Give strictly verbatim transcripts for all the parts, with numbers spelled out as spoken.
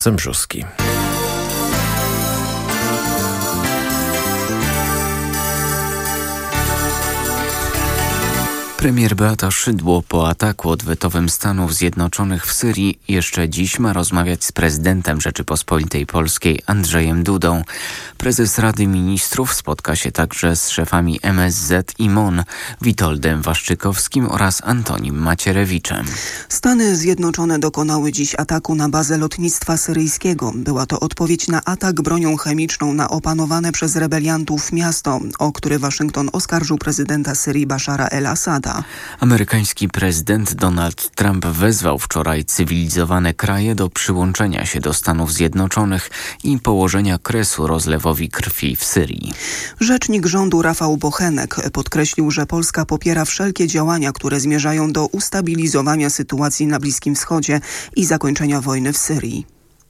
Zembrzuski. Premier Beata Szydło po ataku odwetowym Stanów Zjednoczonych w Syrii jeszcze dziś ma rozmawiać z prezydentem Rzeczypospolitej Polskiej Andrzejem Dudą. Prezes Rady Ministrów spotka się także z szefami M S Z i M O N, Witoldem Waszczykowskim oraz Antonim Macierewiczem. Stany Zjednoczone dokonały dziś ataku na bazę lotnictwa syryjskiego. Była to odpowiedź na atak bronią chemiczną na opanowane przez rebeliantów miasto, o które Waszyngton oskarżył prezydenta Syrii Bashara el-Assada. Amerykański prezydent Donald Trump wezwał wczoraj cywilizowane kraje do przyłączenia się do Stanów Zjednoczonych i położenia kresu rozlewowi krwi w Syrii. Rzecznik rządu Rafał Bochenek podkreślił, że Polska popiera wszelkie działania, które zmierzają do ustabilizowania sytuacji na Bliskim Wschodzie i zakończenia wojny w Syrii.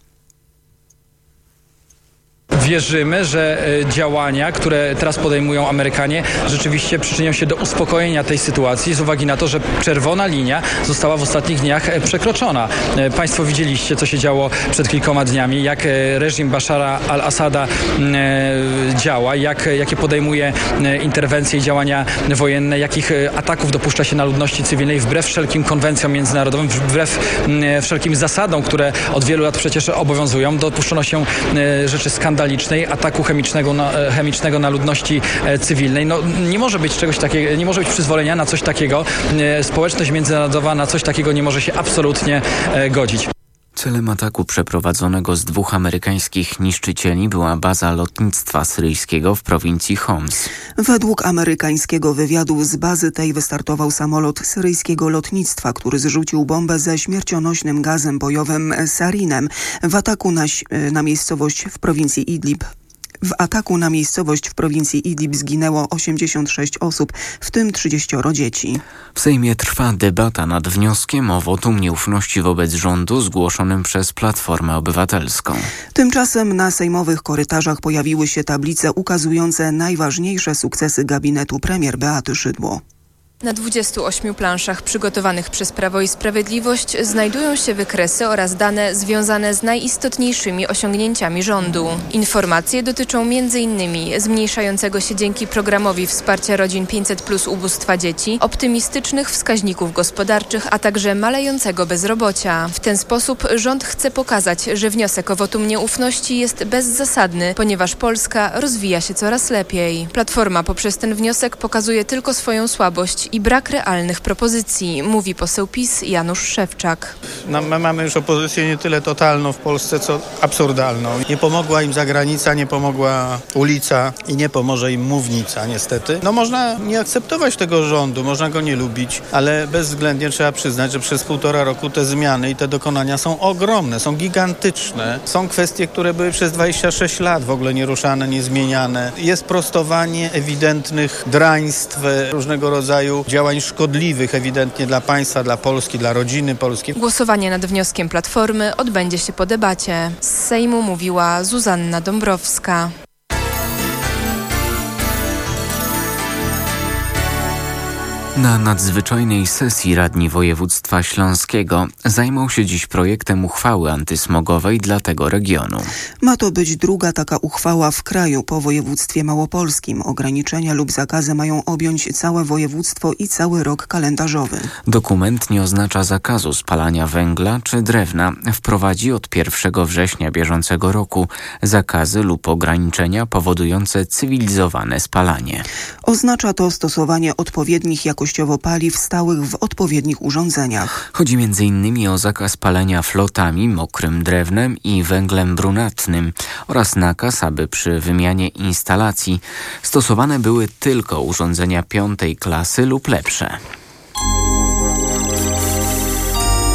Wierzymy, że działania, które teraz podejmują Amerykanie, rzeczywiście przyczynią się do uspokojenia tej sytuacji z uwagi na to, że czerwona linia została w ostatnich dniach przekroczona. Państwo widzieliście, co się działo przed kilkoma dniami, jak reżim Bashara al-Assada działa, jak, jakie podejmuje interwencje i działania wojenne, jakich ataków dopuszcza się na ludności cywilnej wbrew wszelkim konwencjom międzynarodowym, wbrew wszelkim zasadom, które od wielu lat przecież obowiązują. Dopuszczono się rzeczy skandalicznej, ataku chemicznego na, chemicznego na ludności cywilnej. No, nie może być czegoś takiego, nie może być przyzwolenia na coś takiego. Społeczność międzynarodowa na coś takiego nie może się absolutnie godzić. Celem ataku przeprowadzonego z dwóch amerykańskich niszczycieli była baza lotnictwa syryjskiego w prowincji Homs. Według amerykańskiego wywiadu z bazy tej wystartował samolot syryjskiego lotnictwa, który zrzucił bombę ze śmiercionośnym gazem bojowym sarinem w ataku na, na miejscowość w prowincji Idlib. W ataku na miejscowość w prowincji Idlib zginęło osiemdziesiąt sześć osób, w tym trzydzieści dzieci. W Sejmie trwa debata nad wnioskiem o wotum nieufności wobec rządu zgłoszonym przez Platformę Obywatelską. Tymczasem na sejmowych korytarzach pojawiły się tablice ukazujące najważniejsze sukcesy gabinetu premier Beaty Szydło. Na dwudziestu ośmiu planszach przygotowanych przez Prawo i Sprawiedliwość znajdują się wykresy oraz dane związane z najistotniejszymi osiągnięciami rządu. Informacje dotyczą między innymi zmniejszającego się dzięki programowi wsparcia rodzin pięćset plus ubóstwa dzieci, optymistycznych wskaźników gospodarczych, a także malejącego bezrobocia. W ten sposób rząd chce pokazać, że wniosek o wotum nieufności jest bezzasadny, ponieważ Polska rozwija się coraz lepiej. Platforma poprzez ten wniosek pokazuje tylko swoją słabość i brak realnych propozycji, mówi poseł PiS Janusz Szewczak. No, my mamy już opozycję nie tyle totalną w Polsce, co absurdalną. Nie pomogła im zagranica, nie pomogła ulica i nie pomoże im mównica, niestety. No można nie akceptować tego rządu, można go nie lubić, ale bezwzględnie trzeba przyznać, że przez półtora roku te zmiany i te dokonania są ogromne, są gigantyczne. Są kwestie, które były przez dwadzieścia sześć lat w ogóle nieruszane, niezmieniane. Jest prostowanie ewidentnych draństw, różnego rodzaju działań szkodliwych ewidentnie dla państwa, dla Polski, dla rodziny polskiej. Głosowanie nad wnioskiem Platformy odbędzie się po debacie. Z Sejmu mówiła Zuzanna Dąbrowska. Na nadzwyczajnej sesji radni województwa śląskiego zajmą się dziś projektem uchwały antysmogowej dla tego regionu. Ma to być druga taka uchwała w kraju po województwie małopolskim. Ograniczenia lub zakazy mają objąć całe województwo i cały rok kalendarzowy. Dokument nie oznacza zakazu spalania węgla czy drewna. Wprowadzi od pierwszego września bieżącego roku zakazy lub ograniczenia powodujące cywilizowane spalanie. Oznacza to stosowanie odpowiednich jakościowo paliw stałych w odpowiednich urządzeniach. Chodzi między innymi o zakaz palenia flotami, mokrym drewnem i węglem brunatnym oraz nakaz, aby przy wymianie instalacji stosowane były tylko urządzenia piątej klasy lub lepsze.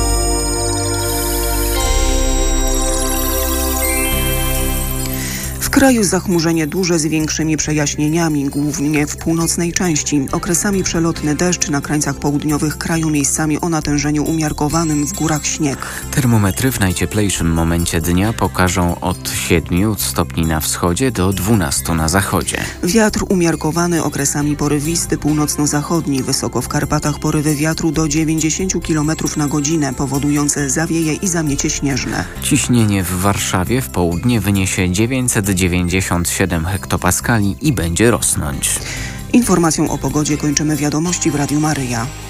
W kraju zachmurzenie duże z większymi przejaśnieniami, głównie w północnej części. Okresami przelotny deszcz, na krańcach południowych kraju miejscami o natężeniu umiarkowanym, w górach śnieg. Termometry w najcieplejszym momencie dnia pokażą od siedmiu stopni na wschodzie do dwunastu na zachodzie. Wiatr umiarkowany, okresami porywisty, północno-zachodni. Wysoko w Karpatach porywy wiatru do dziewięćdziesiąt kilometrów na godzinę, powodujące zawieje i zamiecie śnieżne. Ciśnienie w Warszawie w południe wyniesie dziewięćset dziewięćdziesiąt siedem hektopaskali i będzie rosnąć. Informacją o pogodzie kończymy wiadomości w Radiu Maryja.